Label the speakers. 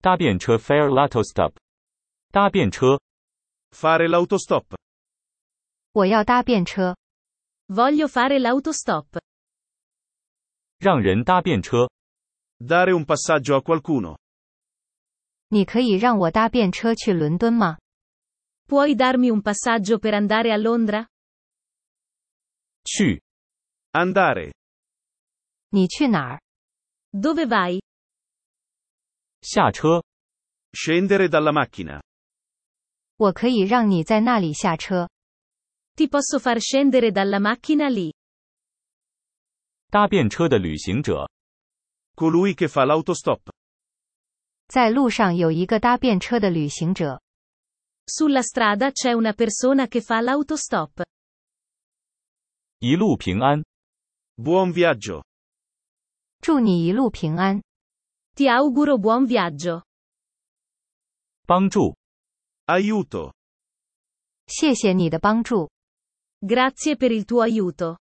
Speaker 1: 搭便车 fare l'autostop。搭便车。
Speaker 2: Fare l'autostop.
Speaker 3: 我要搭便车。
Speaker 4: Voglio fare l'autostop.
Speaker 1: 让人搭便车。
Speaker 2: Dare un passaggio a qualcuno.
Speaker 3: 你可以让我搭便车去伦敦吗？
Speaker 4: Puoi darmi un passaggio per andare a Londra?
Speaker 1: 去。
Speaker 2: Andare.
Speaker 3: 你去哪儿？
Speaker 4: Dove vai?
Speaker 1: 下车。
Speaker 2: Scendere dalla macchina.
Speaker 3: 我可以让你在那里下车。
Speaker 4: Ti posso far scendere dalla macchina lì.
Speaker 1: 搭便车的旅行者。
Speaker 2: Colui che fa l'autostop.
Speaker 3: 在路上有一个搭便车的旅行者。
Speaker 4: Sulla strada c'è una persona che fa l'autostop.
Speaker 1: 一路平安。
Speaker 2: Buon viaggio.
Speaker 3: 祝你一路平安。
Speaker 4: Ti auguro buon viaggio.
Speaker 1: 帮助。
Speaker 2: Aiuto.
Speaker 3: 谢谢你的帮助。
Speaker 4: Grazie per il tuo aiuto.